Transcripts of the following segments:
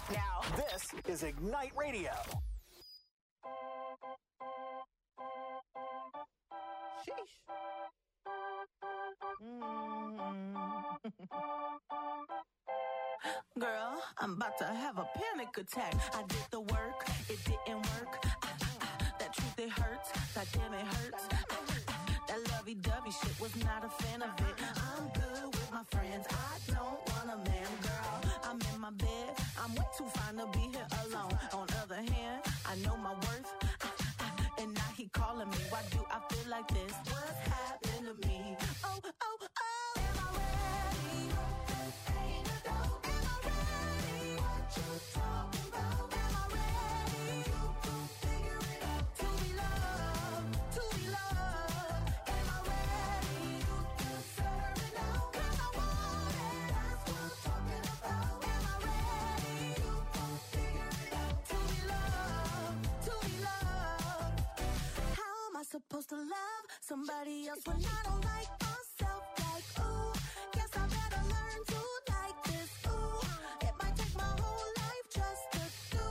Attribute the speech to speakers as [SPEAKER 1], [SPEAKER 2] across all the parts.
[SPEAKER 1] Now, this is Ignite Radio.
[SPEAKER 2] Sheesh. Girl, I'm about to have a panic attack. I did the work, it didn't work. That truth, it hurts. That damn, it hurts. That lovey-dovey shit, was not a fan of it. I'm good with my friends. I don't want a man, girl. I'm in my bed. I'm way too fine to be here alone. On the other hand, I know my worth. And now he calling me. Why do I feel like this? What's happened to me? Oh, oh, oh. Am I ready? Ain't a dope. Am I ready? What you talking about? Am I ready? You can figure it out. To be loved. To be loved. Am I ready? You deserve it now. 'Cause I want it. That's what I'm talking about. Am I ready? You can figure it out. To be loved. To be loved. How am I supposed to love somebody else when I don't like myself? Like, ooh, guess I better learn to like this. Ooh, it might take my whole life just to do.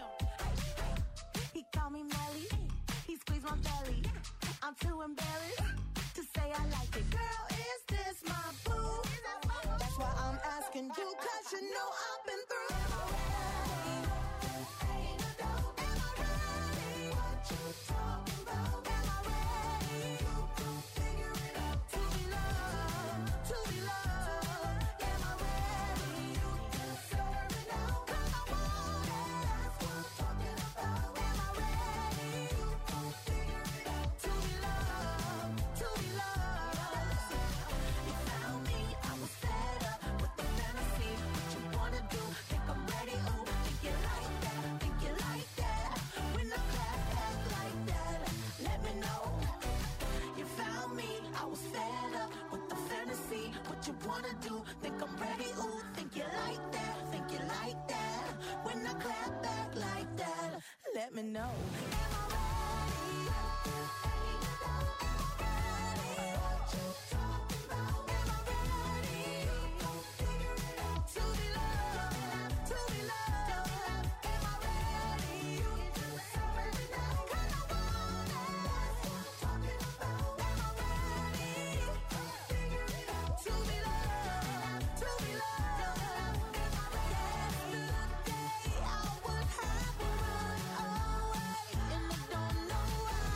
[SPEAKER 2] He called me Melly, he squeezed my belly. I'm too embarrassed to say I like it. Girl, is this my boo? That's why I'm asking you, 'cause you know I've been through. Am I ready? Ain't a dope. Am I ready? What you talking about? Am I ready? You can figure it out. To be loved. To be loved. Am I ready? You deserve it now. 'Cause I want it. That's what I'm talking about. Am I ready? You can figure it out. To be loved. To be loved. You found me. I was fed up with the fantasy. What you wanna do? Think I'm ready? Ooh, think you like that? Think you like that? When I clap back like that, let me know. You found me. I was fed up with the fantasy. What you wanna do? Think I'm ready? Ooh, think you like that? Think you like that? When I clap back like that, let me know. Am I ready? Ain't a doubt. Am I ready? What you talking about? Am I ready? You gon' figure it out. To be loved. To be loved. Am I ready? You deserve it now. 'Cause I want it. That's what I'm talking about. Am I ready? Figure it out. To be loved. To be loved. Am I ready? Yesterday I would have run away, and I don't know why.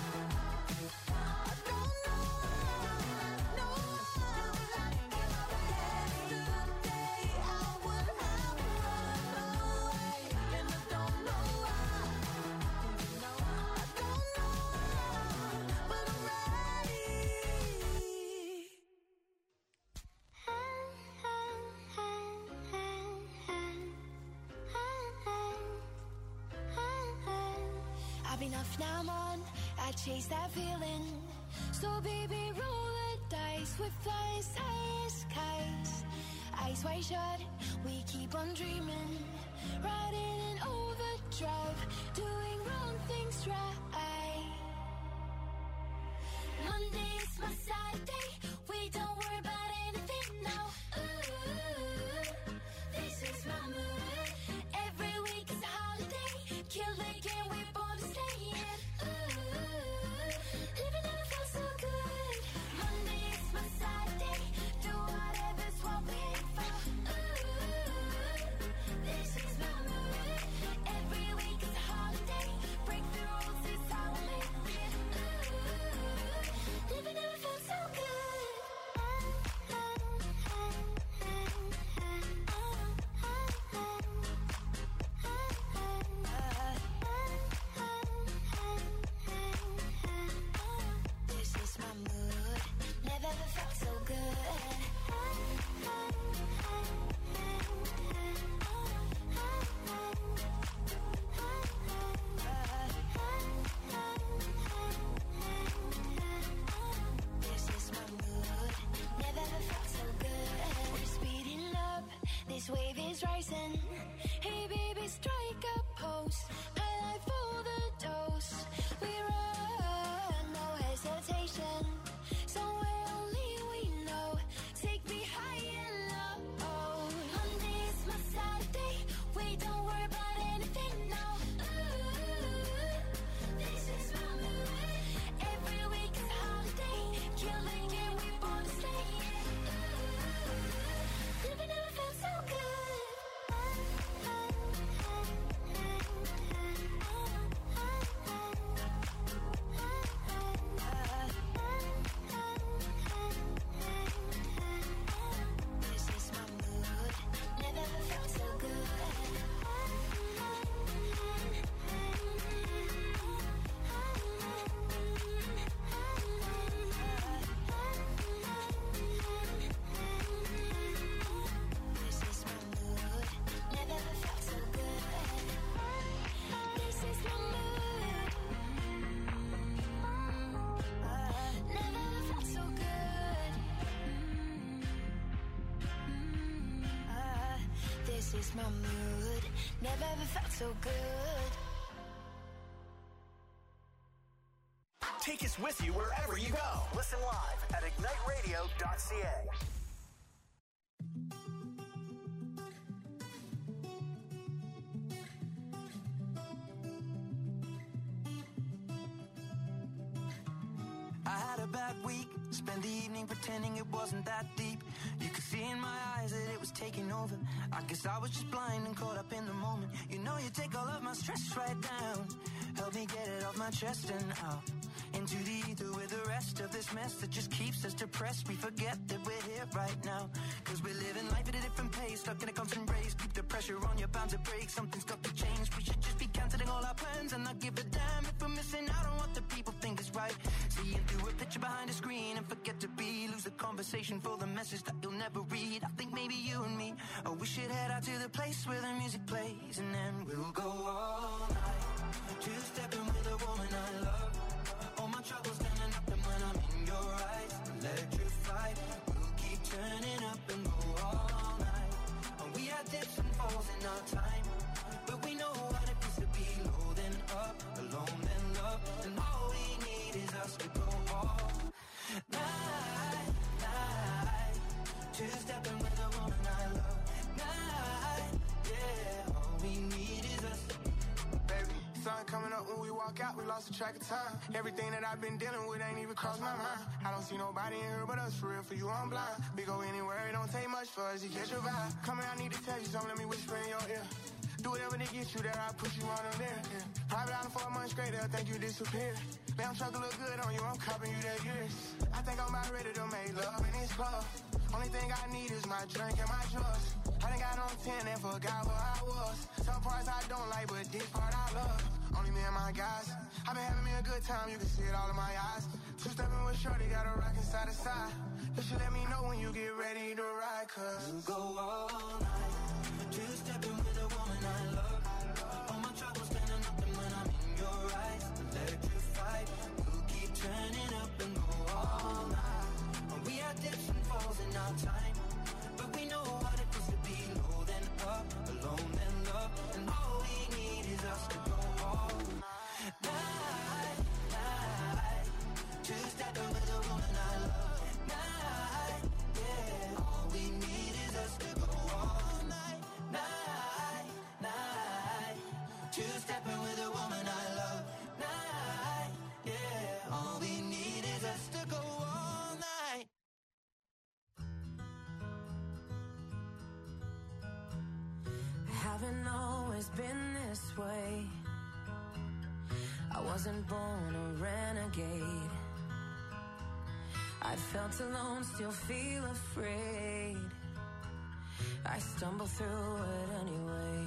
[SPEAKER 2] I don't know why. No. Yesterday I would have run away, and I don't know why. I don't know why, but I'm
[SPEAKER 3] I've been off, now I'm on. I chase that feeling. So baby, roll the dice with flying skies. Eyes wide shut, we keep on dreaming. Riding in overdrive, doing wrong things right. Monday is my sad day. We don't worry about anything now. Ooh, this is my mood. Every week is a holiday. Kill the game, we're born to stay in. Ooh, living never felt so good. Monday is my sad day. Do whatever's what we aim for. Ooh, this is my mood. Every week is a holiday. Break the rules, it's how we live it. Ooh, living never felt so good. This is my mood. Never ever felt so good. This is my mood. Never ever felt so good. We're speeding up. This wave is rising. Hey baby, strike a pose. Highlight for the dose. We run, no hesitation. Somewhere only we know. Take me high and low. Monday is my sad day. We we don't worry about anything now. This is my mood. Every week is a holiday. Kill the game, we born to stay. Never felt so good. This is my mood. Never felt so good. This is my mood. Never felt so good. This is my mood. Never felt so good. This is my mood. Never ever felt so good.
[SPEAKER 1] Take us with you wherever you go. Listen live at igniteradio.ca.
[SPEAKER 4] I had a bad week, spent the evening pretending it wasn't that deep. You could see in my eyes that it was taking over. I guess I was just blind and caught up in the moment. You know you take all of my stress right down. Help me get it off my chest and out into the ether with the rest of this mess that just keeps us depressed. We forget that we're here right now, cause we're living life at a different pace, stuck in a constant race. Keep the pressure on, you're bound to break. Something's got to change. We should just be cancelling all our plans and not give a damn if we're missing out on what the people think is right. Seeing through a picture behind a screen and forget to be, lose the conversation for the message that you'll never read. I think maybe you and me, oh, we should head out to the place where the music plays, and then we'll go all night, two-stepping with a woman I love. All my troubles standing up, and when I'm in your eyes, electrified. We'll keep turning up and go all night. And we had dips and falls in our time, but we know what it feels to be low then up, alone then love. And all we need is us to go all night, night. Two-stepping with a woman I love. Night, yeah. All we need is us.
[SPEAKER 5] Baby, sun coming up when we walk out, we lost the track of time. Everything that I've been dealing with ain't even crossed my mind. I don't see nobody in here but us, for real, for you I'm blind. We go anywhere, it don't take much for us to catch your vibe. Come here, I need to tell you something, let me whisper in your ear. Do whatever to get you there, I push you on them there. Yeah. Private island for a month straight, they'll think you disappeared. Damn truck look good on you, I'm copping you that years. I think I'm about ready to make love in this club. Only thing I need is my drink and my drugs. I done got on 10 and forgot who I was. Some parts I don't like, but this part I love. Only me and my guys. I've been having me a good time, you can see it all in my eyes. Two-stepping with shorty, got a rockin' side to side. You should let me know when you get ready to ride, cause
[SPEAKER 4] we'll go all night, two-stepping with a woman I love. All my troubles standing up, and when I'm in your eyes, electrified. We'll keep turning up and go all night. And we had dips and falls in our time, but we know what it feels to be low then up, alone then love. And all we need is us to go all night, night. Two-stepping with a woman I love. Night, yeah. All we need is us to go all night, night, night. Two-stepping with a woman I love. Night, yeah. All we need is us to go all night.
[SPEAKER 2] Haven't always been this way. I wasn't born a renegade. I felt alone, still feel afraid. I stumble through it anyway.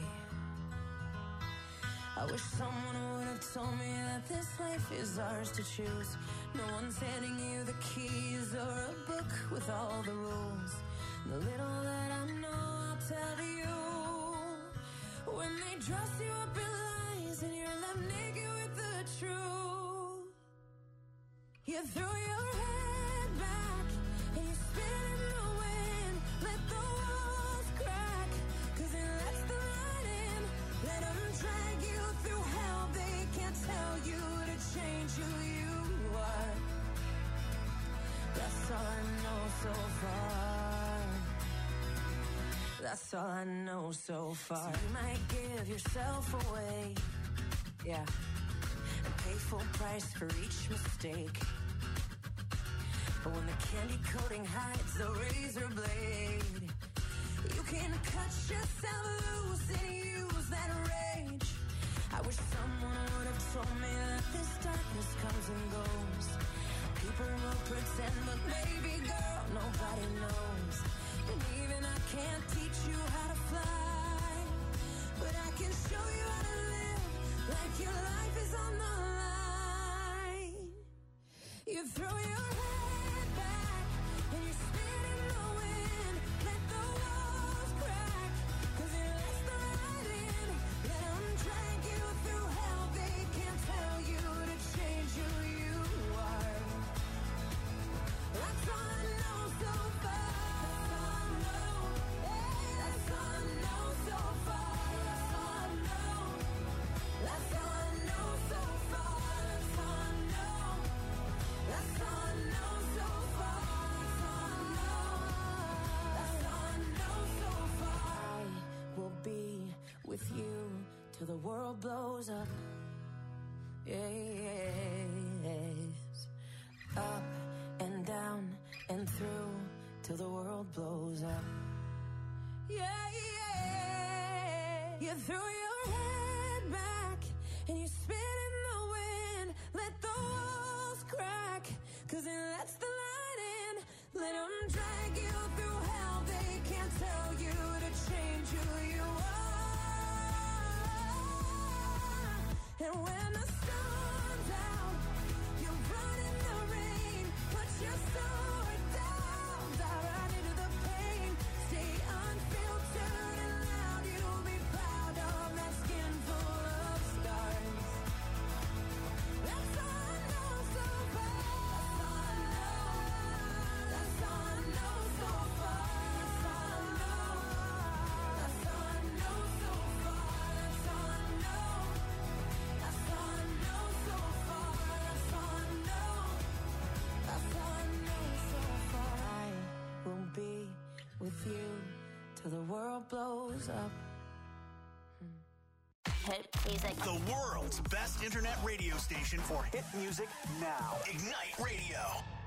[SPEAKER 2] I wish someone would have told me that this life is ours to choose. No one's handing you the keys or a book with all the rules. The little that I know, I'll tell you. When they dress you up in lies and you're left naked with the truth, you throw your head back and you spin in the wind. Let the walls crack, cause it lets the light in. Let them drag you through hell. They can't tell you to change who you are. That's all I know so far. That's
[SPEAKER 6] all I know so far. So you might give yourself away, yeah, and pay full price for each mistake. But when the candy coating hides the razor blade, you can cut yourself loose and use that rage. I wish someone would have told me that this darkness comes and goes. People will pretend, but baby girl, nobody knows. And even I can't teach you how to fly, but I can show you how to live like your life is on the line. You throw your head back and you spin in the wind. Let the walls crack, 'cause it lets the light in. Let them drag you through hell. They can't tell you to change who you are. That's all I know so far. That's all I know. That's all I know so far. That's all I know. That's all I know so far. That's all I know. That's all I know so far. That's all I know. That's all I know so far. I will be with you till the world blows up. Yes. Up and down and through till the world blows up. Yeah, yeah. You throw your head back and you spin in the wind. Let the walls crack, 'cause it lets the light in. Let them drag you through hell. They can't tell you to change who you are. And when the sun's out, you run in the rain. Put your sword down, dive right into the pain. Stay unfiltered and loud. You'll be proud of that skin full of scars. That's all I know so far. That's all I know so far. That's all I know. That's all I know so far. That's all I know. That's all I know so far. That's all I know. That's all I know so far. I will be with you till the world blows up.
[SPEAKER 3] Hit music.
[SPEAKER 1] The world's best internet radio station for hit music now. Ignite Radio.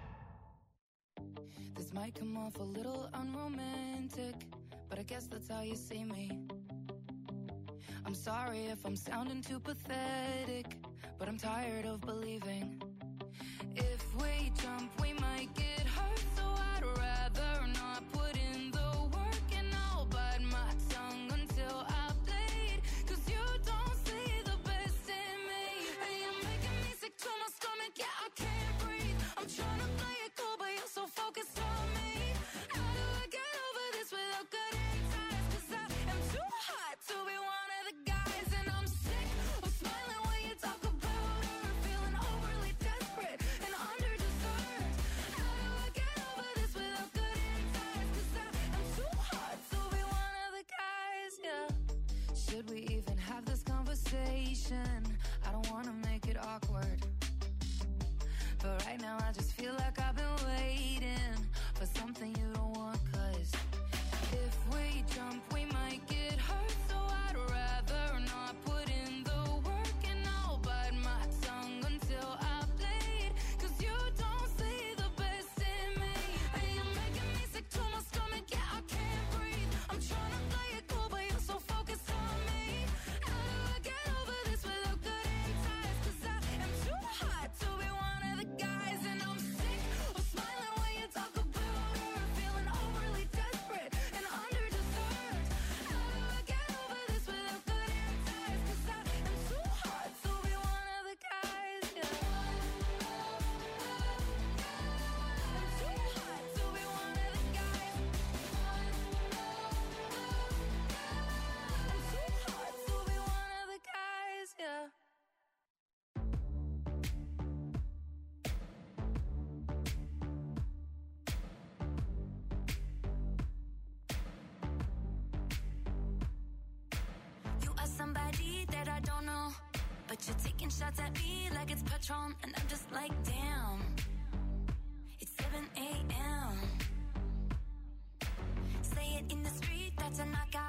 [SPEAKER 7] This might come off a little unromantic, but I guess that's how you see me. I'm sorry if I'm sounding too pathetic, but I'm tired of believing. If we jump, we might get hurt, so I'd rather not put in the work, and I'll bite my tongue until I bleed, 'cause you don't see the best in me. And you're making me sick to my stomach, yeah, I can't breathe. I'm trying to play it cool, but you're so focused on me. How do I get over this without cutting ties? 'Cause I am too hot to be one of the guys, and I'm sick of smiling when you talk about her, feeling overly desperate and underdeserved. How do I get over this without cutting ties? 'Cause I am too hot to be one of the guys, yeah. Should we even have this conversation? I don't wanna make it awkward, but right now I just feel like I've been waiting for something you don't want. 'Cause if we jump, we might get hurt, so I'd rather not put in the work, and I'll bite my tongue until I bleed, 'cause you don't see the best in me. And you're making me sick to my stomach, yeah, I can't breathe. I'm trying to play it cool, but you're so focused on me. How do I get over this without cutting ties? 'Cause I am too hot to be one of the guys, and I'm sick of smiling when you talk about her, feeling overly desperate and underdeserved. How do I get over this without cutting ties? 'Cause I am too hot to be one of the guys, yeah. I'm too hot to be one of the guys. I'm too hot to be one of the guys, yeah.
[SPEAKER 3] You are somebody that I don't know, but you're taking shots at me like it's Patron, and I'm just like, damn. It's 7 a.m. Say it in the street, that's a knockout.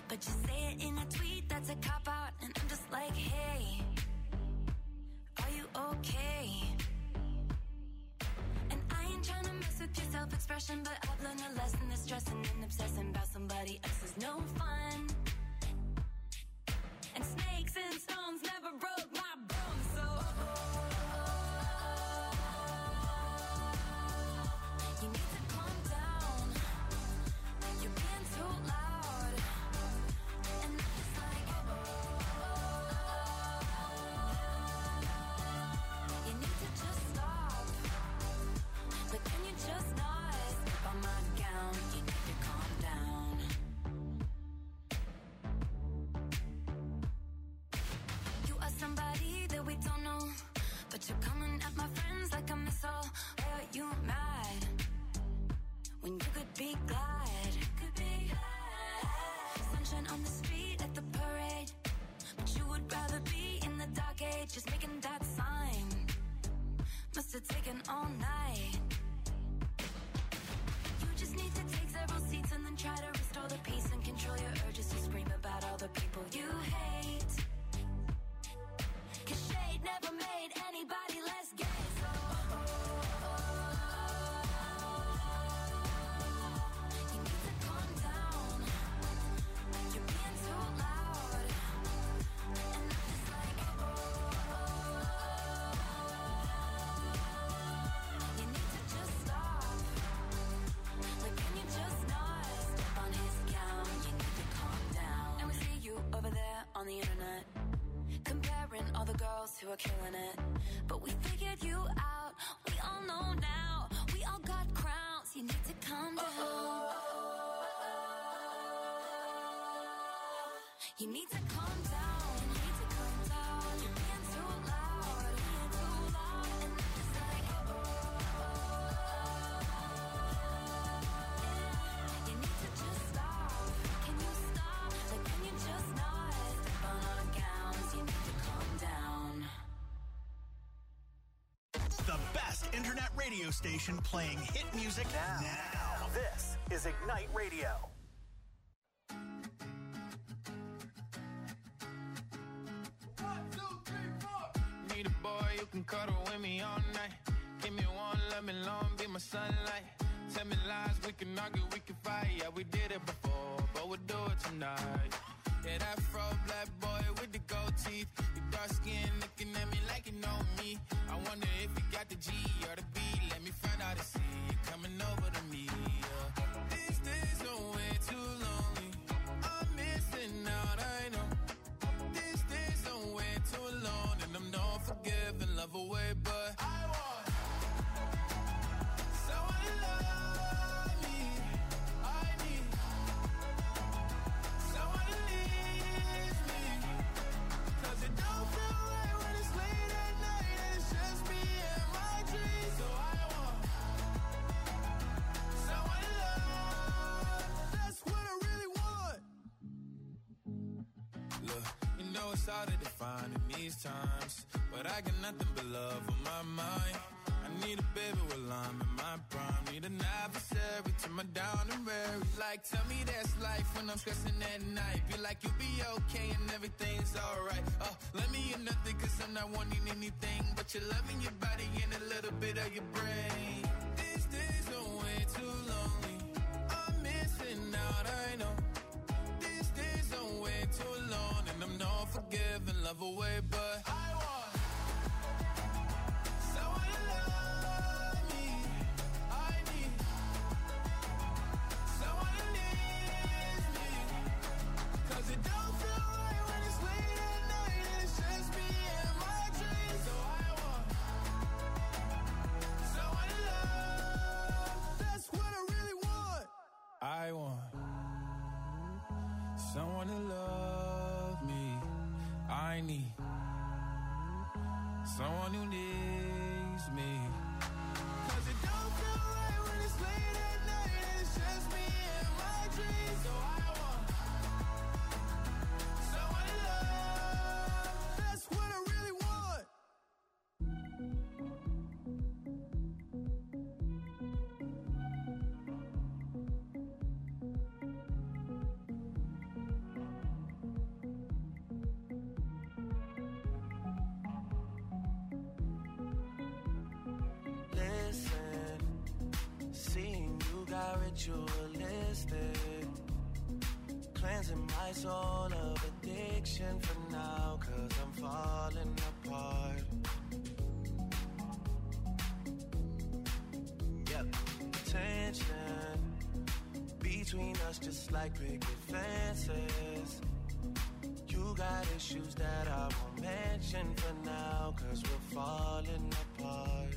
[SPEAKER 3] But you say it in a tweet, that's a cop-out. And I'm just like, hey, are you okay? And I ain't trying to mess with your self-expression, but I've learned a lesson that stressing and obsessing about somebody else is no fun. And snakes and stones never broke my bones, so you need to calm down. You're being too loud. And I'm just like, you need to just stop. But can you just not step on my gown? You need to calm down. You are somebody that we don't know, but you're coming at my friends like a missile. Why are you mad when you could be glad? Could be sunshine on the street at the parade, but you would rather be in the dark age, just making that sign. Must have taken all night. You just need to take several seats and then try to restore the peace and control your urges to scream about all the people you hate. 'Cause shade never made anybody less gay, so you need to calm down. You're being too loud. And I'm just like, you need to just stop. Like, can you just not step on his gown? You need to calm down. And we see you over there on the internet, comparing all the girls who are killing it. But we figured you out. We all know now. We all got crowns. You need to calm down. You need to calm down. You need to calm down. You're being too loud. Being too loud. And I'm just like, you need to just stop. Can you stop? Like, can you just not step on our gowns? You need to calm down.
[SPEAKER 1] The best internet radio station playing hit music now. This is Ignite Radio.
[SPEAKER 8] Need a boy you can cuddle with me all night. Give me one, let me long, be my sunlight. Tell me lies, we can argue, we can fight. Yeah, we did it before, but we'll do it tonight. Yeah, that fro black boy with the gold teeth. Your dark skin looking at me like you know me. I wonder if you got the G or the B. Let me find out and see you coming over to me. Yeah. These days are way too lonely. I'm missing out, I know. These days are way too alone, and I'm not forgiving, love away, but I want someone to love me. I need someone to leave me. 'Cause it don't feel right when it's late at night and it's just me and my dreams. So I want someone to love. That's what I really want. Look, you know it's hard to define in these times, but I got nothing but love on my mind. I need a baby while I'm in my prime. Need an adversary to my down and weary. Like, tell me that's life when I'm stressing at night. Be like, you'll be okay and everything's alright. Let me in nothing 'cause I'm not wanting anything but your loving, your body, and a little bit of your brain. These days are way too lonely. I'm missing out, I know. These days are way too alone, and I'm not forgiving, love away, but I want someone to love me. I need someone to leave me. 'Cause it don't feel right when it's late at night and it's just me and my dreams. So I want someone to love. That's what I really want. I want someone to love me. I need someone who needs me. 'Cause it don't feel right when it's late at night and it's just me and my dreams. So I want someone to love. That's what I really want.
[SPEAKER 9] Listen, seeing you got ritualistic, cleansing my soul of addiction for now, 'cause I'm falling apart. Yep, tension between us just like picket fences. You got issues that I won't mention for now, 'cause we're falling apart.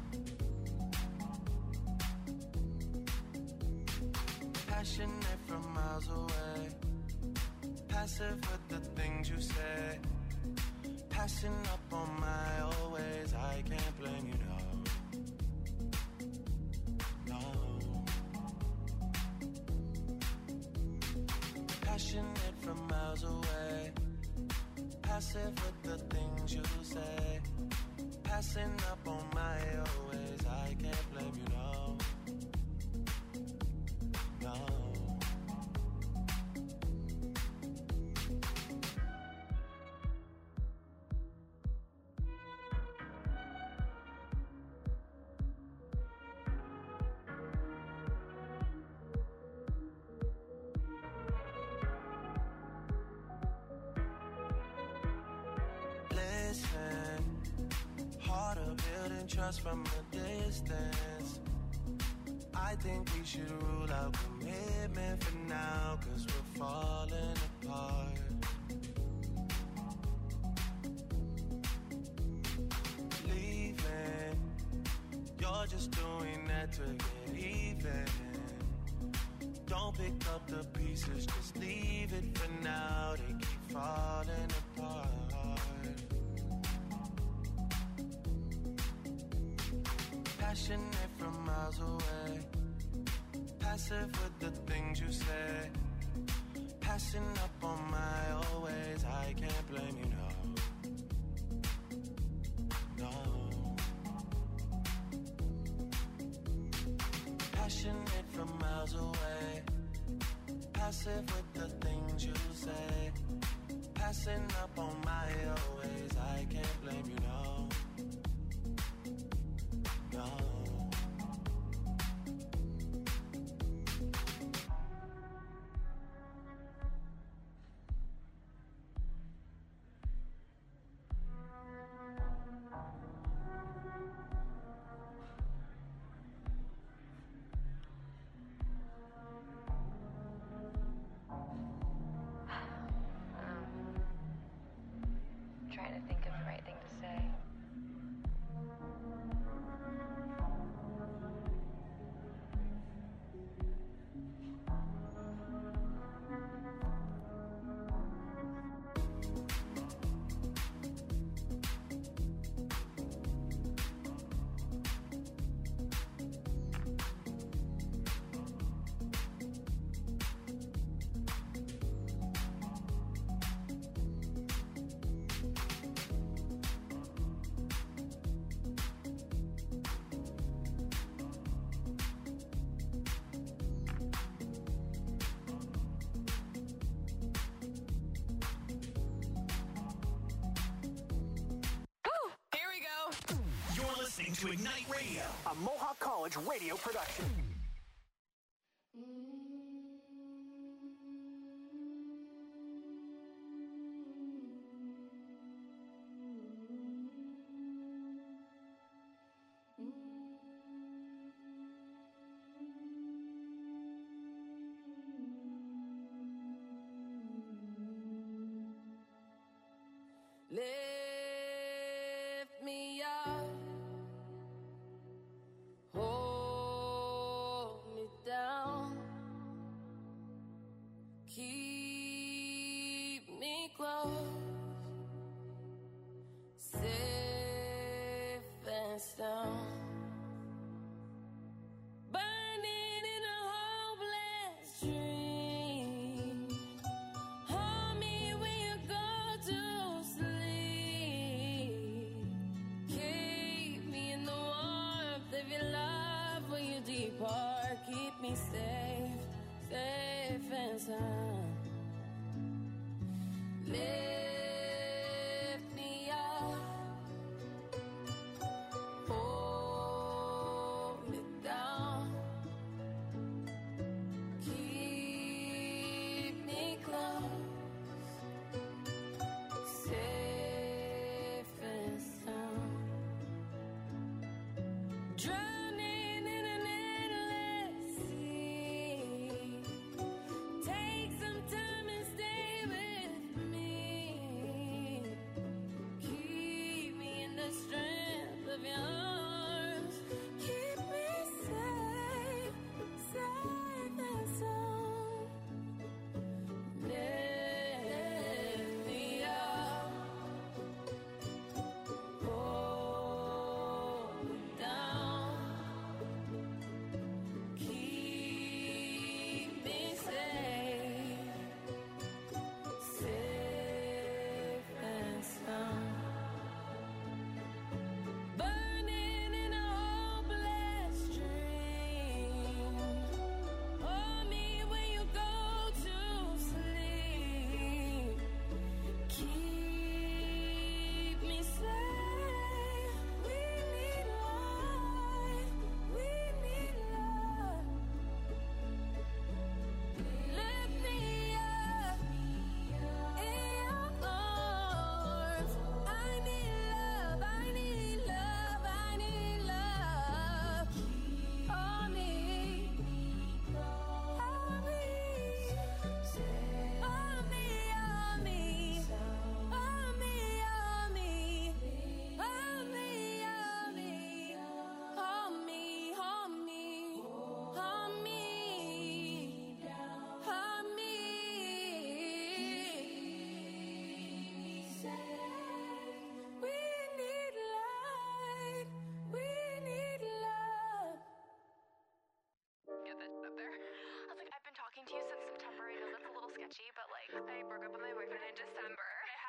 [SPEAKER 9] Passionate from miles away, passive with the things you say, passing up on my always. I can't blame you, no. No. Passionate from miles away, passive with the things you say, passing up on my always. I can't blame you, no. No. Listen, harder building trust from a distance. I think we should rule out commitment for now, 'cause we're falling apart. Leaving, you're just doing that to get even. Don't pick up the pieces, just leave it for now. They keep falling apart. Passionate from miles away, passive with the things you say, passing up on my always. I can't blame you, no. No. Passionate from miles away, passive with the things you say, passing up on my always. I can't blame you, no. No.
[SPEAKER 10] Trying to think of the right thing to say.
[SPEAKER 1] To Ignite Radio, a Mohawk College radio production.
[SPEAKER 6] Lift me up, hold me down, keep me close, safe and sound. Burning in a hopeless dream. Hold me when you go to sleep. Keep me in the warmth of your love when you depart. Keep me safe, safe and sound. Lift me up, hold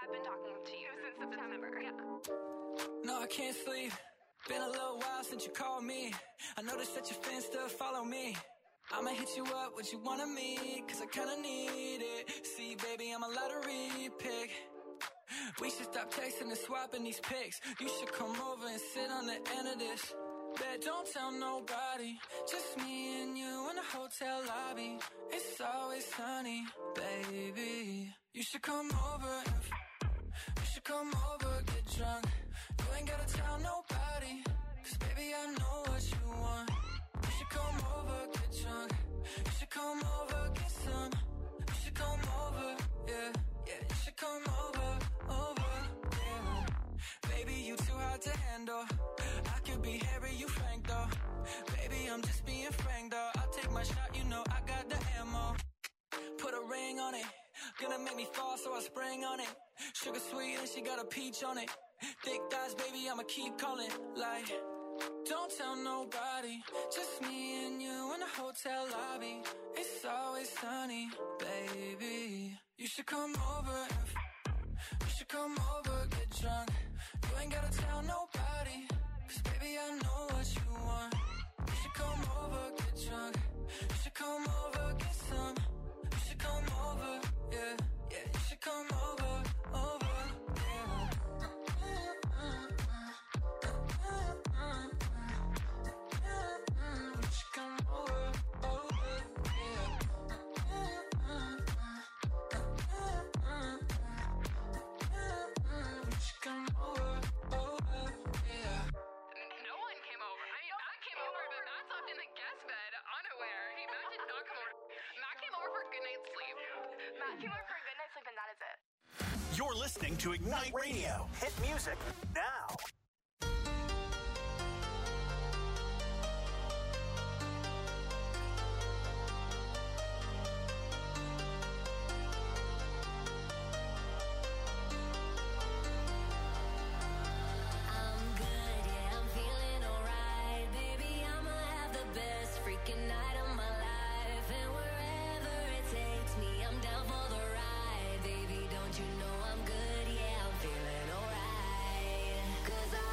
[SPEAKER 11] I've been talking to you since September. Yeah.
[SPEAKER 12] No, I can't sleep. Been a little while since you called me. I noticed that your fans still follow me. I'ma hit you up, what you wanna meet, cause I kinda need it. See, baby, I'm a lottery pick. We should stop texting and swapping these pics. You should come over and sit on the end of this. Bet don't tell nobody, just me and you in the hotel lobby. It's always sunny, baby. You should come over, you should come over, get drunk. You ain't gotta tell nobody, cause baby I know what you want. You should come over, get drunk. You should come over, get some. You should come over, yeah, yeah. You should come over, yeah. Baby, you too hard to handle. I could be Harry, you Frank though. Baby, I'm just being frank though. I'll take my shot, you know I got the ammo. Put a ring on it, gonna make me fall, so I spring on it. Sugar sweet and she got a peach on it. Thick thighs, baby, I'ma keep calling. Like, don't tell nobody, just me and you in the hotel lobby. It's always sunny, baby. You should come over, you should come over, get drunk. You ain't gotta tell nobody, cause baby I know what you want. You should come over, get drunk. You should come over, get some. You should come over, yeah, yeah. You should come over, yeah. You should come over, yeah. You should come over, yeah.
[SPEAKER 11] No one came over. I mean, Matt came over, but Matt slept in the guest bed, unaware. Matt did not come over. Matt came over for a good night's sleep. Matt came over for a good night's sleep, and that is it.
[SPEAKER 1] You're listening to Ignite Radio. Hit music now.
[SPEAKER 3] Cause I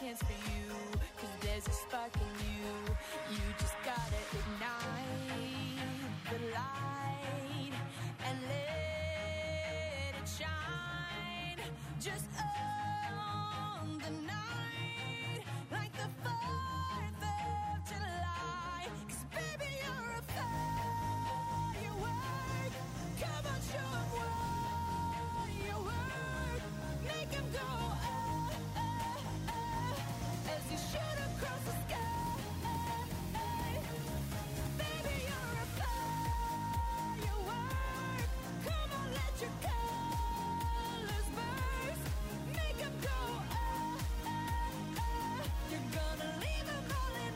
[SPEAKER 6] chance for you, 'cause there's a spark in you. You just gotta ignite the light and let it shine. Just on the night, like the 4th of July. 'Cause baby, you're a firework. Come on, show 'em what you work. Make 'em go, as you shoot across the sky. Baby, you're a firework. Come on, let your colors burst. Make 'em go, you're gonna leave 'em all in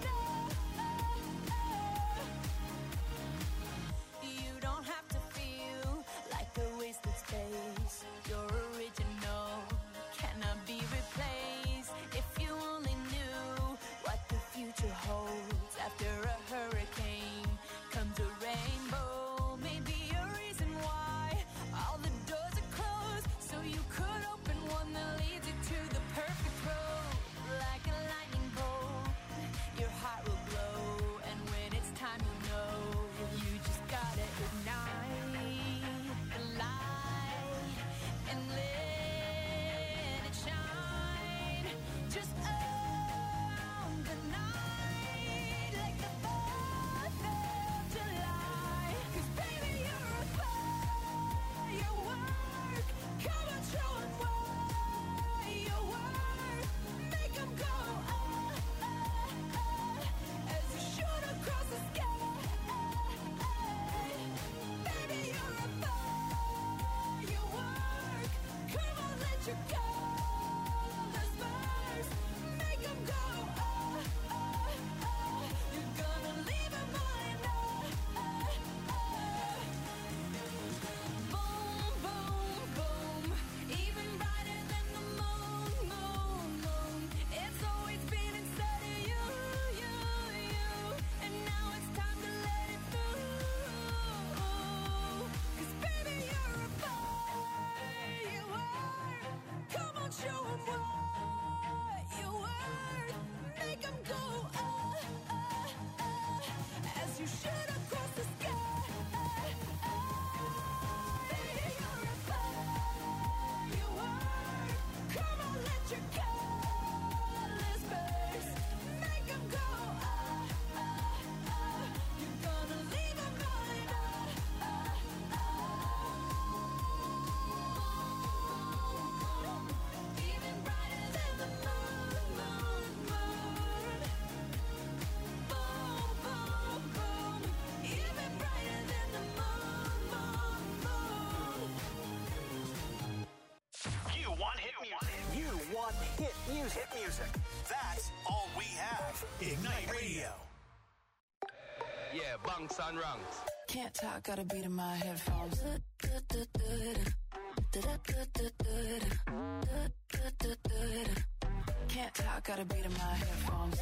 [SPEAKER 6] You don't have to feel like a wasted space. You're original, cannot be replaced. If you only knew what the future holds. After a hurricane comes a rainbow. Maybe a reason why all the doors are closed, so you could open one that leads you to the perfect road. Like a lightning bolt, your heart will glow, and when it's time you know, you just gotta ignite the light and let it shine. Just on the night, like the 4th of July. 'Cause baby, you're a firework. Come on, show 'em what you work. Make 'em go, as you shoot across the sky. Baby, you're a firework. Come on, let your colors burst. Make 'em go, you're gonna leave 'em all in Boom, boom, boom. Even brighter than the moon, moon, moon. It's always been inside of you, you, you. And now it's time to let it through. 'Cause baby, you're a firework. Come on, show 'em what you worth. Make 'em go, as you shoot across the sky. Baby, you're a firework. Come on, let your colors burst. Make 'em go, you're gonna leave 'em all in Even brighter than the moon, moon, moon. Boom, boom, boom. Even brighter than the moon, moon, moon.
[SPEAKER 1] You want hit music. You want hit music. Hit music. That's all we have. Ignite Radio.
[SPEAKER 13] Yeah, bunks and ranks.
[SPEAKER 6] Can't talk, got a beat in my headphones. Can't talk, got a beat in my headphones.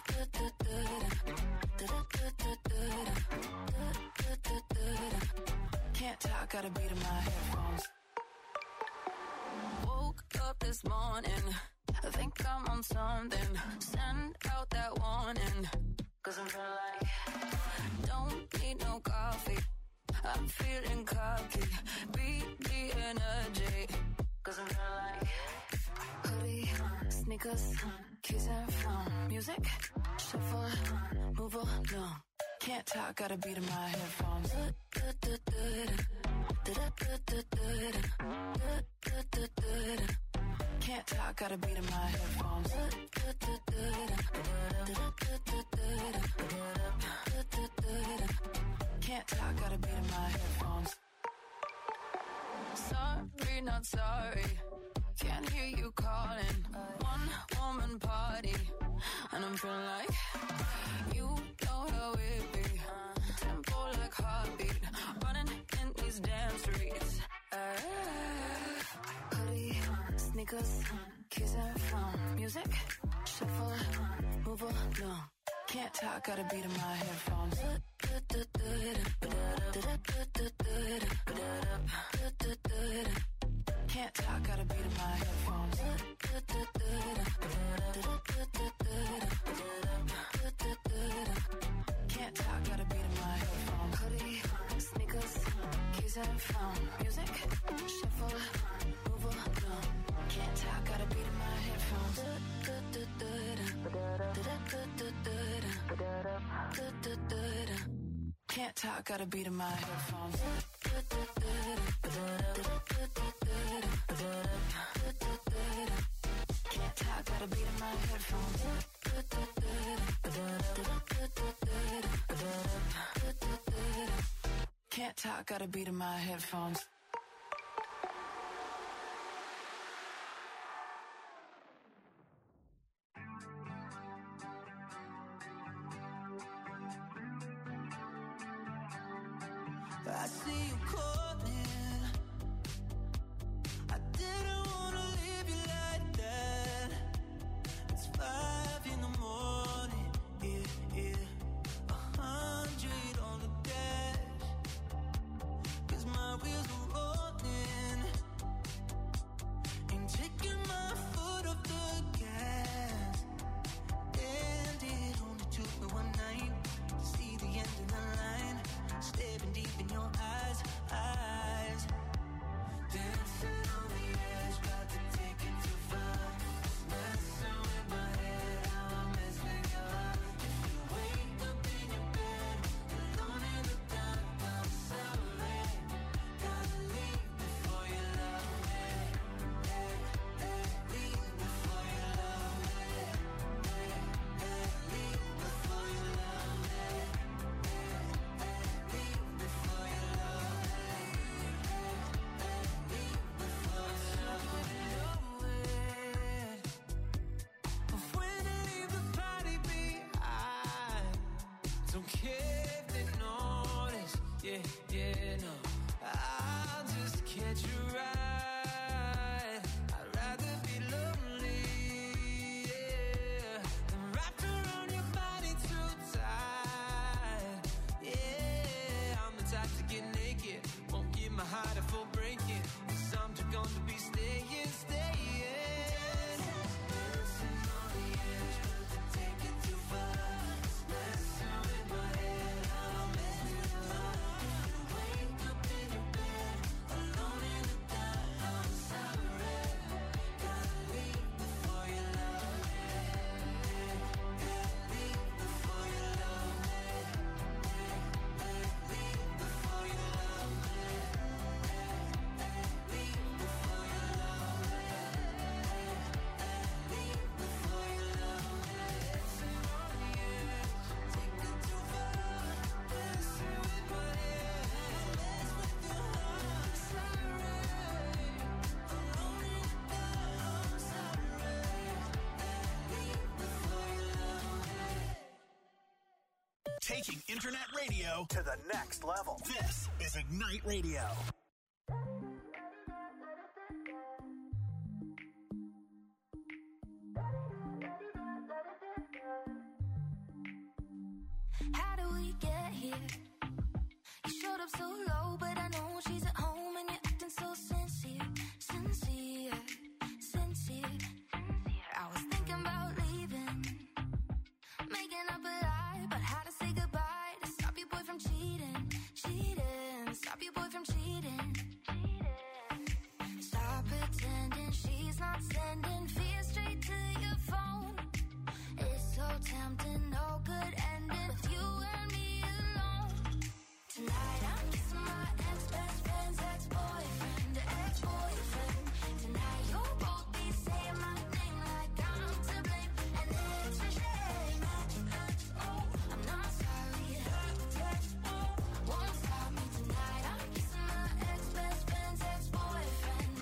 [SPEAKER 6] Can't talk, got a beat in my headphones. Woke up this morning, I think I'm on something. Send out that warning, 'cause I'm feeling like don't need no coffee. I'm feeling cocky. Beat the energy, 'cause I'm feeling like hoodie, sneakers, keys and phone. Music, shuffle, move along. Can't talk, got a beat in my headphones. Can't talk, got a beat in my headphones. Can't talk, got a beat in my headphones. Sorry, not sorry. Can't hear you calling. One woman party, and I'm feeling like you know how it be. Tempo like heartbeat, running in these damn streets. Hoodie, sneakers, keys and phone. Music, shuffle, move along. Can't talk, got a beat in my headphones. Can't talk, got a beat in my headphones. phone. Music, shuffle, move along. Can't talk, gotta beat in my headphones. Can't talk, gotta beat in my headphones. Can't talk, gotta beat in my headphones. Can't talk, gotta beat in my headphones.
[SPEAKER 4] I see you calling. I didn't wanna leave you like that. It's 5 in the morning, yeah. 100 on the dash. 'Cause my wheels are rolling. Ain't taking my foot off the gas. And it only took me one night to see the end of the line. Staring deep in your eyes. Dancing on the edge, got to take it too far. Messing with my head, how I mess with your heart. If you wake up in your bed, alone in the dark, I'm sorry. Gotta leave before you love me. Leave before you love me. Leave before you love me. Don't care if they notice, yeah, no. I'll just catch you right. I'd rather be lonely, yeah, than wrapped around your body too tight. Yeah, I'm the type to get naked, won't give my heart a full breaking. 'Cause I'm too gone to be staying. Dancing on the edge, but to take it too far. Messing with my head, how I mess with your heart. If you wake up in your bed, alone in the dark, I'm sorry. Gotta leave before you love me. Leave before you love me. Leave before you love me. Leave before you love me. Leave before you love me. Dancing on the edge, take it too far. Messing with my head, mess with your heart. Sorry, alone in the dark, I'm sorry. Leave before you love me.
[SPEAKER 1] Taking internet radio to the next level. This is Ignite Radio.
[SPEAKER 3] How do we get here? You showed up so low, but I know she's at home and you're acting so sincere. I was thinking about leaving, making up a lie about how to say goodbye to stop your boy from cheating. Stop your boy from cheating. Stop pretending she's not sending fear straight to your phone. It's so tempting, no good ending with you and me alone. Tonight I'm kissing my ex-best friend's ex-boyfriend. Tonight you'll both be saying my name like I'm to blame, and it's a shame. I'm not sorry. Won't stop me tonight. I'm kissing my ex-best friend's ex-boyfriend.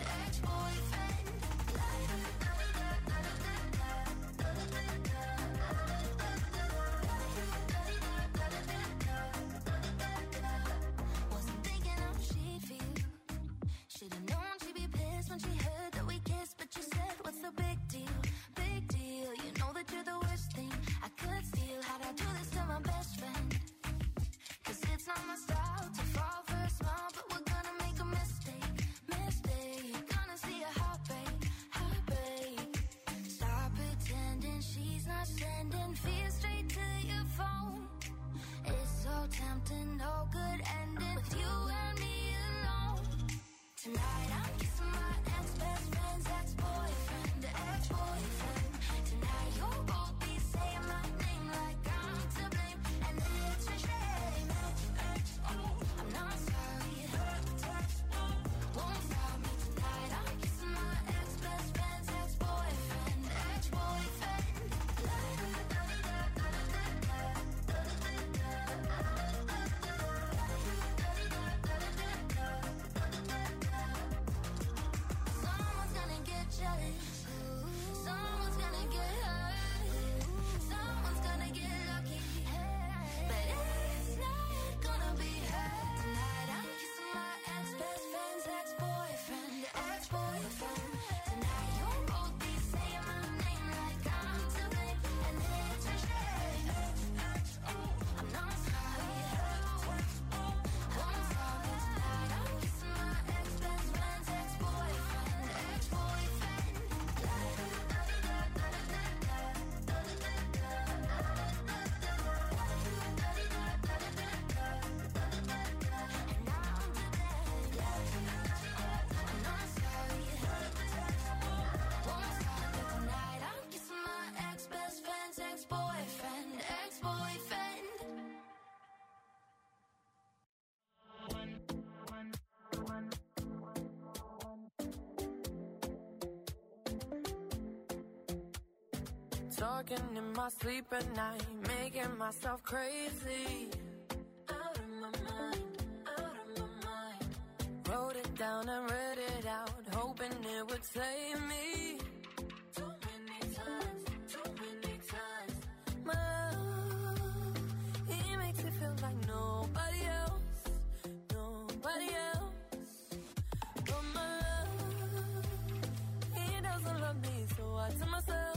[SPEAKER 3] Wasn't thinking how she'd feel. Should've known she'd be pissed when she heard that we kissed, but you said, what's the big deal? Big deal. You know that you're the worst thing I could steal. How'd I do this to my best friend? 'Cause it's not my style to fall for a smile, but we're gonna make a mistake. Gonna see a heartbreak. Stop pretending she's not sending fear straight to your phone. It's so tempting, no good ending with you and me alone.
[SPEAKER 6] talking in my sleep at night, making myself crazy. Out of my mind, out of my mind. Wrote it down and read it out, hoping it would save me. Too many times. My love, he makes me feel like nobody else. But my love, he doesn't love me, so I tell myself.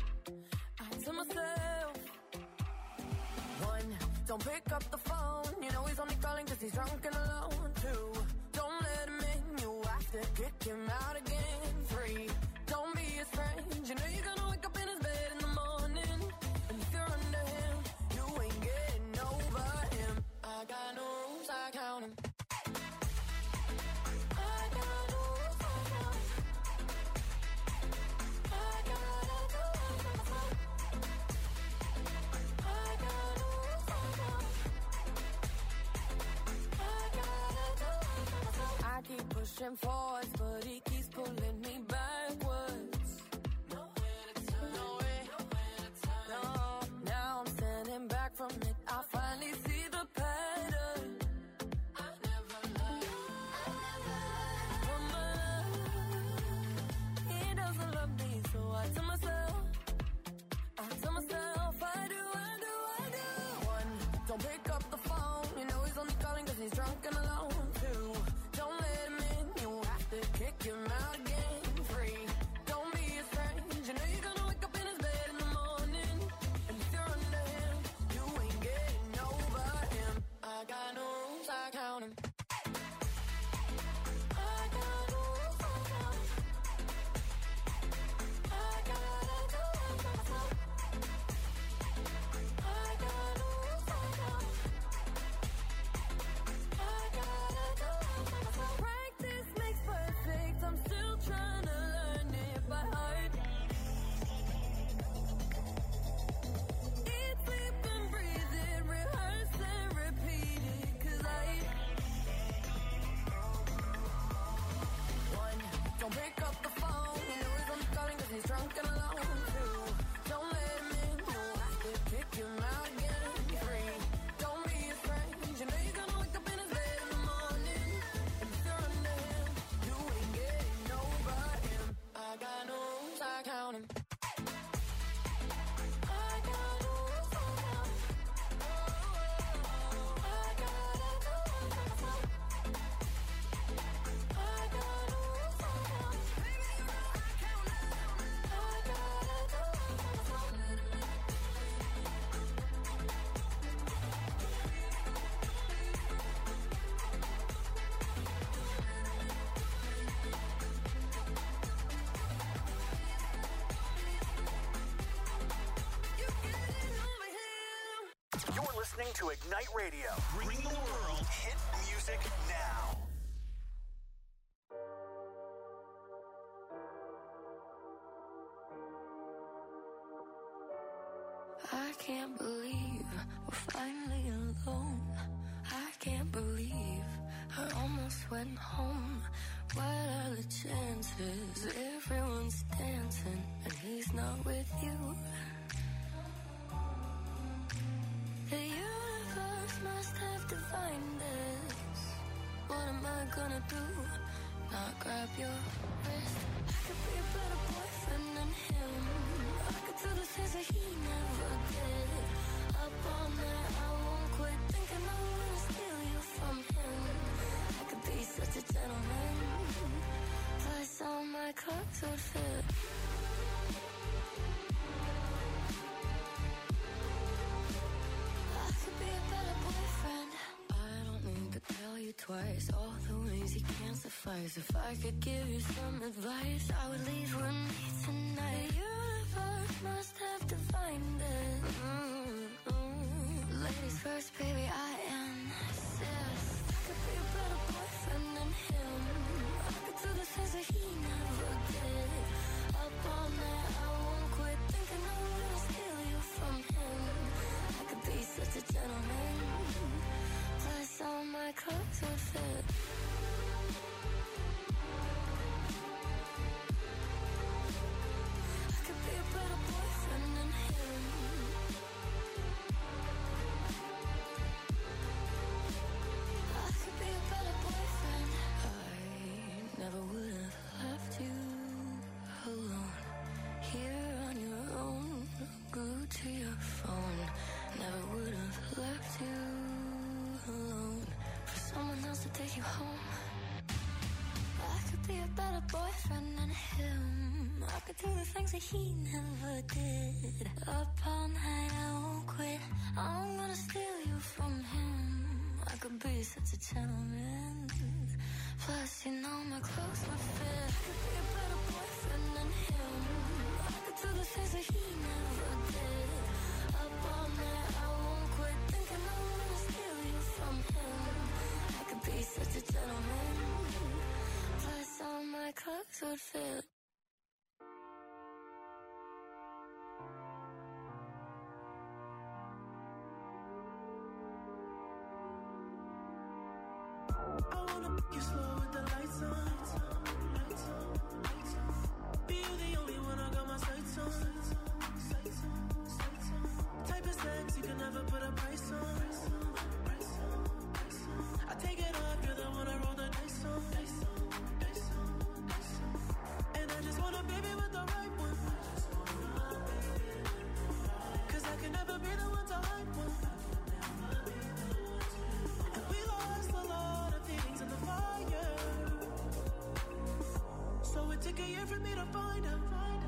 [SPEAKER 6] One, don't pick up the phone, you know he's only calling cause he's drunk and alone. Two, don't let him in, you have to kick him out again. Three, don't be his friend, you know you're gonna wake up in his bed in the morning. And if you're under him, you ain't getting over him. I got no rules, I count him. I keep pushing forwards, but he keeps pulling me backwards. Nowhere to turn. No. Now I'm standing back from it. I finally see the pattern. I never learned. From my love, he doesn't love me, so I tell myself, I do. One, don't pick up the phone, you know he's only calling cause he's drunk and alone. Two, don't let him in, you have to kick him out again. Three, don't be his friend, you know you're gonna wake up in his bed in the morning. And if you're under him, you ain't getting over him. I got no rules, I count him. Practice makes perfect, I'm still trying to learn it by heart. Eat, sleep and breathe it, rehearse and repeat it, cause one, don't pick up the phone, you know he's only calling cause he's drunk and alone. Two, don't let him in, you have to kick him out again. Three, don't be his friend, you know you're gonna wake up in his bed in the morning. And if you're under him, you ain't getting over him. I got no rules, I count him.
[SPEAKER 1] You're listening to Ignite Radio. Bring the world hit music now.
[SPEAKER 6] I can't believe we're finally alone. I can't believe I almost went home. What are the chances? Everyone's dancing and he's not with you. The universe must have divined this. What am I gonna do? Not grab your wrist. I could be a better boyfriend than him. I could do the things that he never did. Up all night, I won't quit thinking I'm gonna steal you from him. I could be such a gentleman. Plus all my clothes would fit. I could be a better boyfriend. I don't need to tell you twice all the ways you can't suffice. If I could give you some advice, I would leave with me tonight. The universe must have divined it. Ladies first, baby, I insist. I could be a better boyfriend than him. I could do the things that he never did. Up all night, I won't quit thinking I'm gonna steal you from him. I could be such a gentleman. Plus all my clothes would fit. I could
[SPEAKER 3] take you home. I could be a better boyfriend than him. I could do the things that he never did. Up all night, I won't quit. I'm gonna steal you from him. I could be such a gentleman. Plus, you know my clothes would fit. I could be a better boyfriend than him. I could do the things that he never did. Up all night, I won't quit. Thinking I'm gonna steal you from him. I could be such a gentleman. Plus, all my clothes would fit.
[SPEAKER 14] I wanna make you slow with the lights on. Be you the only one I got my sights on. Type of sex you can never put a price on. I take it off, you're the one I roll the dice on. And I just want a baby with the right one. Cause I can never be the one to hide one. And we lost a lot of things in the fire. So it took a year for me to find her.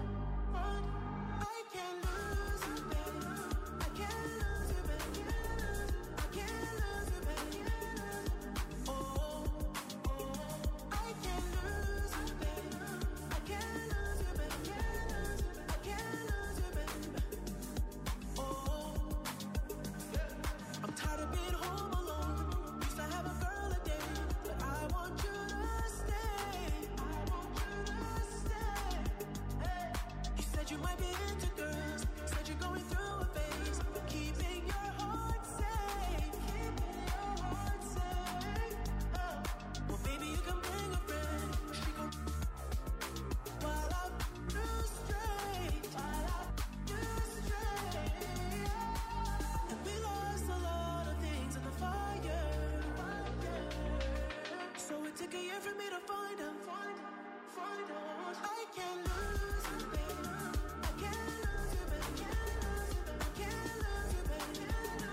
[SPEAKER 14] I can't lose you, baby. I can't lose you, baby. I can't lose you, baby. Oh, I can't lose you, baby. I can't lose you, baby. I can't lose you, baby. Oh, I'm tired of being home alone. Used to have a girl a day, but I want you to stay. I want you to stay. Hey. You said you might be into girls. Said you're going through a phase. Keeping your heart safe. Keeping your heart safe. Oh. Well, baby, you can bring a friend. She gon' while I do straight. While I do straight. And we lost a lot of things in the fire. So it took a year for me to find her. I can't lose you, baby. I can't lose you, baby. I can't lose you, baby.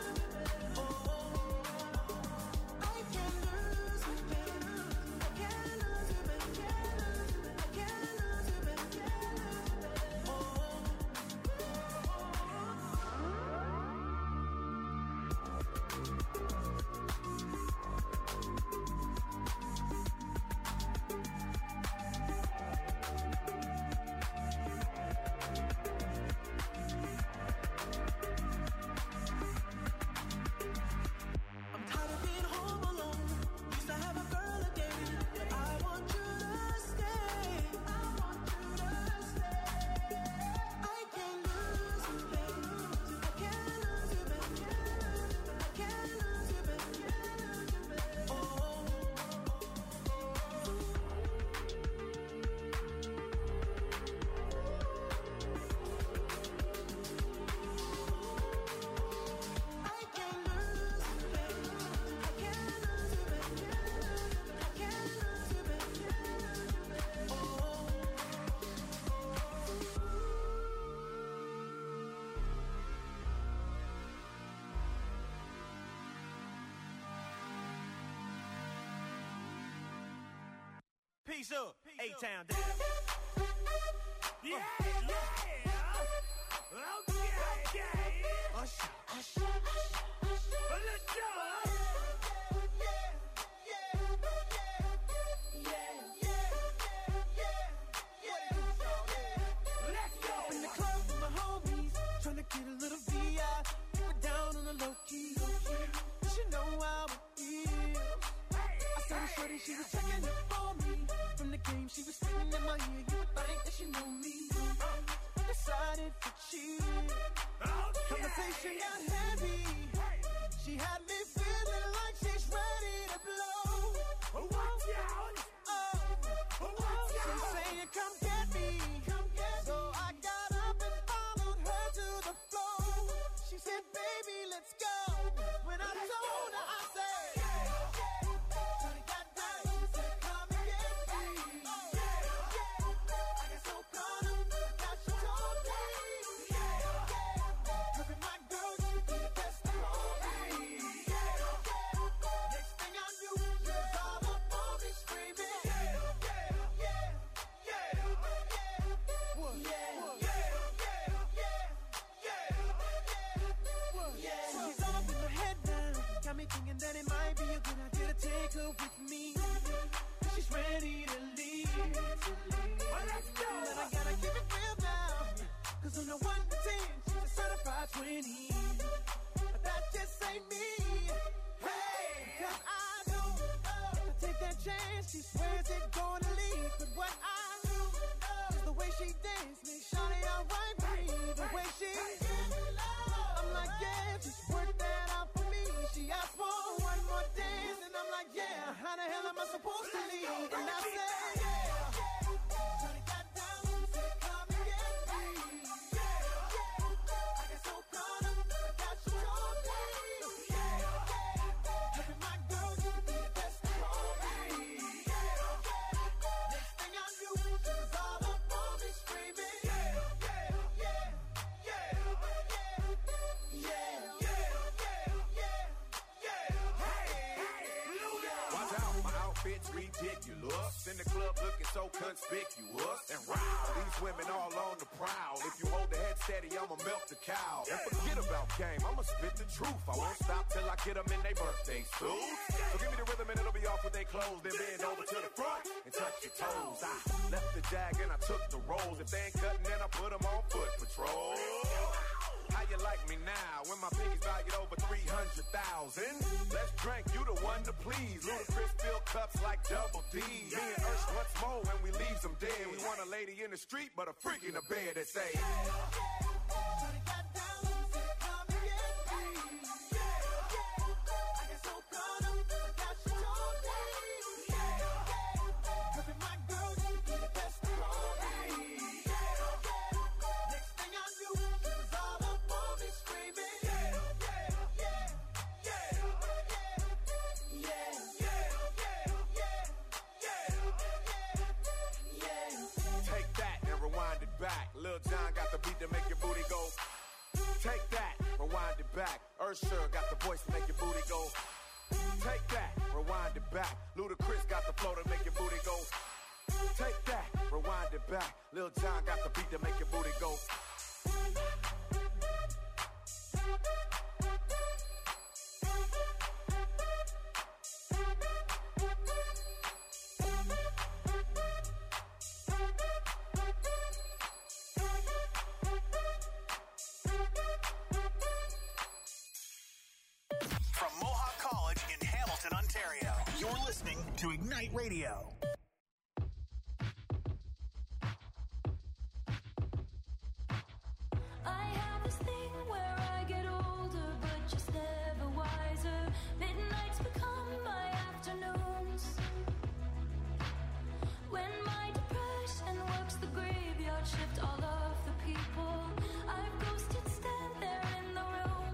[SPEAKER 14] Oh, I can't lose you, baby. I can't lose you, baby. I can't lose you, baby. I'm tired of being home alone. Used to have a girl a day, but I want you to stay. I want you to stay. I can't lose you, baby. I can't lose you, baby. I can't lose you, baby. Oh, I can't lose you, baby. I can't lose you, baby. I can't lose you, baby.
[SPEAKER 15] Peace up, A-Town.
[SPEAKER 14] Yeah, yeah. Okay.
[SPEAKER 15] Usher.
[SPEAKER 14] Let's go. Let's go.
[SPEAKER 15] In the club with my homies, tryna get a little VI. We're down on the low key. You know how it is. I saw the shorty, she was checking up on me. From the game, she was singing in my ear. You would think that she knew me. Decided to cheat. Conversation got heavy. She had me feeling like she's ready to blow.
[SPEAKER 14] Watch out.
[SPEAKER 15] She's saying, come get me. So I got up and followed her to the floor. She said, baby, let's go. When I told her, I said, Shorty got down, said, come and get me. I got so caught up, got so From the 1 to 10, she's a certified 20. But that just ain't me. Hey, 'cause I know if I take that chance, she swears it's gonna leave. But what I do is the way she dance makes Shawty alright with me. The way she, I'm like, yeah, just work that out for me. She asked for one more dance, and I'm like, yeah, how the hell am I supposed to leave? And I said, yeah. Shawty got down, said, come and get me. I got so caught up, I got you all day. Having my girl, you could be the best of all me. Next thing I knew, she was all up on me screaming.
[SPEAKER 16] Watch out, my outfit's ridiculous. In the club looking so conspicuous. And wow, these women all on the prowl. If you hold the head steady, I'ma milk the cow. And forget about game, I'ma spit the truth. I won't stop till I get them in their birthday suits. So give me the rhythm and it'll be off with their clothes. Then bend over to the front and touch your toes. I left the jag and I took the rolls. If they ain't cutting, then I put them on foot patrol. How you like me now when my pinky's valued over 300,000? Let's drink, you the one to please. Ludacris fill cups like Double D. Me and Ursh once more when we leaves them dead. We want a lady in the street, but a freak in the bed that say,
[SPEAKER 15] Shawty got down, said, come and get me. I got so caught up, I got you all day. Having my girl, you could be the best of all me. Next thing I knew, she was all up on me screaming.
[SPEAKER 16] take that and rewind it back. Lil Jon got the beat to make your booty go. Take that, rewind it back. Usher got the voice to make your booty go. Take that, rewind it back. Ludacris got the flow to make your booty go. Take that, rewind it back. Lil Jon got the beat to make your booty go.
[SPEAKER 1] From Mohawk College in Hamilton, Ontario, you're listening to Ignite Radio.
[SPEAKER 3] I have this thing where I get older, but just never wiser. Midnights become my afternoons. When my depression works the graveyard shift, all of the people I've ghosted stand there in the room.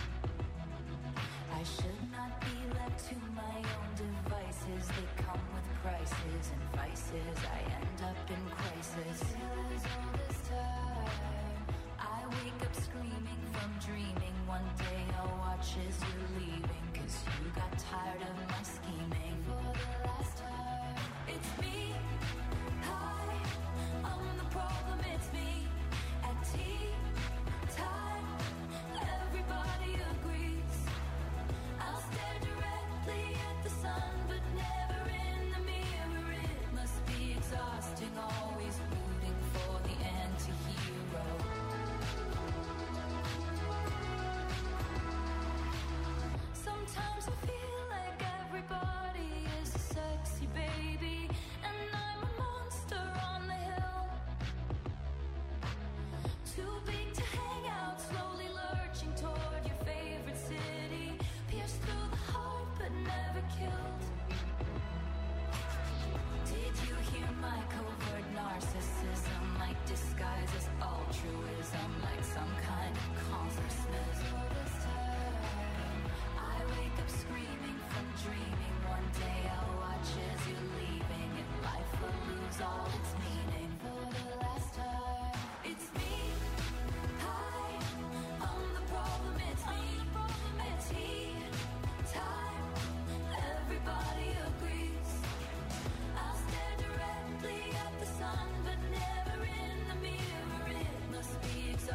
[SPEAKER 3] I should not be left to my own devices. They come with prices and vices. I end up in crisis. Still as all this time, I wake up screaming from dreaming. One day I'll watch as you're leaving, 'cause you got tired of my scheming. For the last time, it's me. Hi, I'm the problem, it's me. At tea,